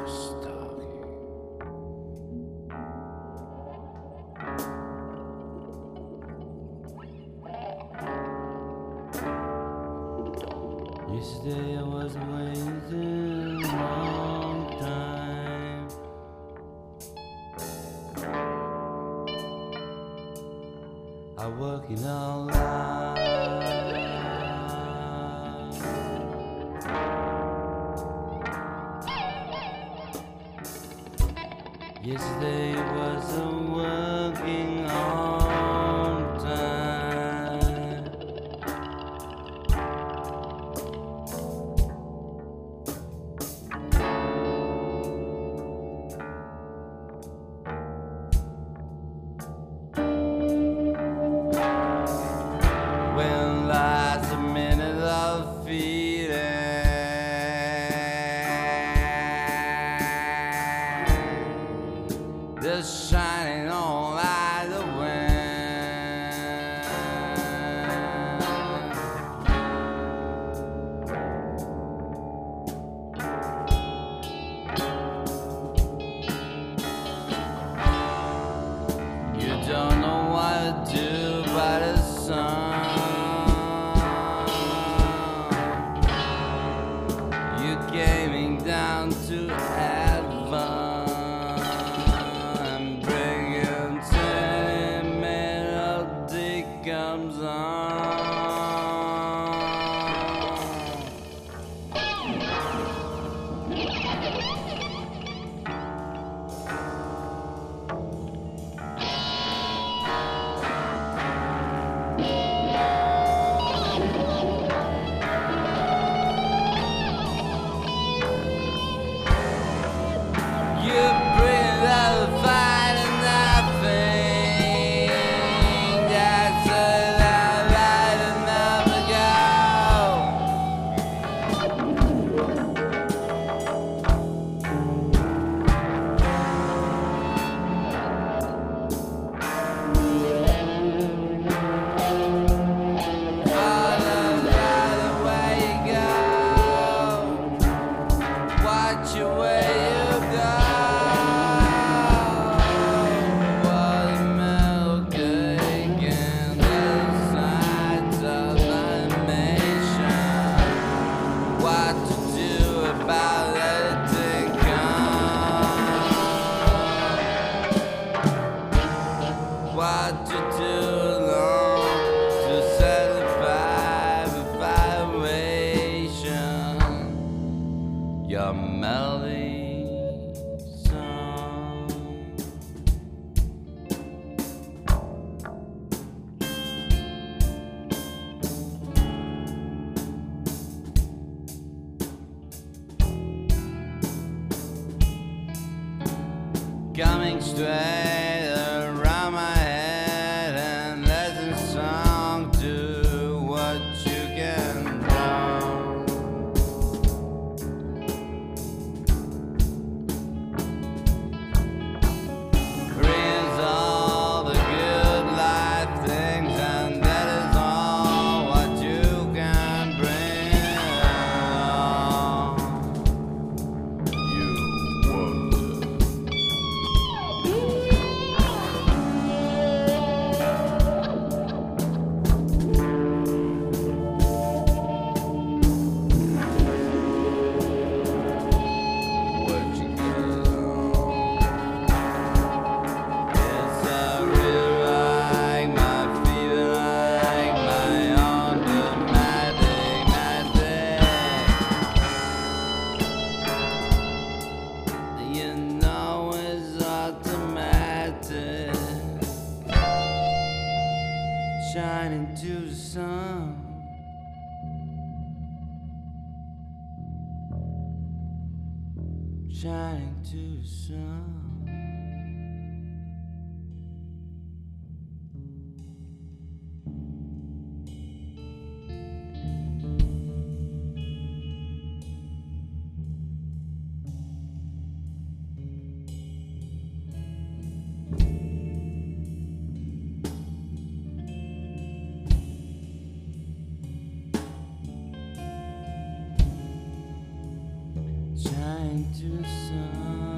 stalking. Yesterday I was waiting a long time. I'm working all night. Yesterday was a working all time. When last a minute of feeling, the shining on like the wind. You don't know what to do by the sun. You're gaming down to heaven. Comes on. You breathe out the fire and nothing. That's what to do long to satisfy the vibration, your melody song. Coming straight around my head and let the song do what you can do. Brings all the good life things, and that is all what you can bring. You wonder. Shining to the sun, shining to the sun. shine to sun.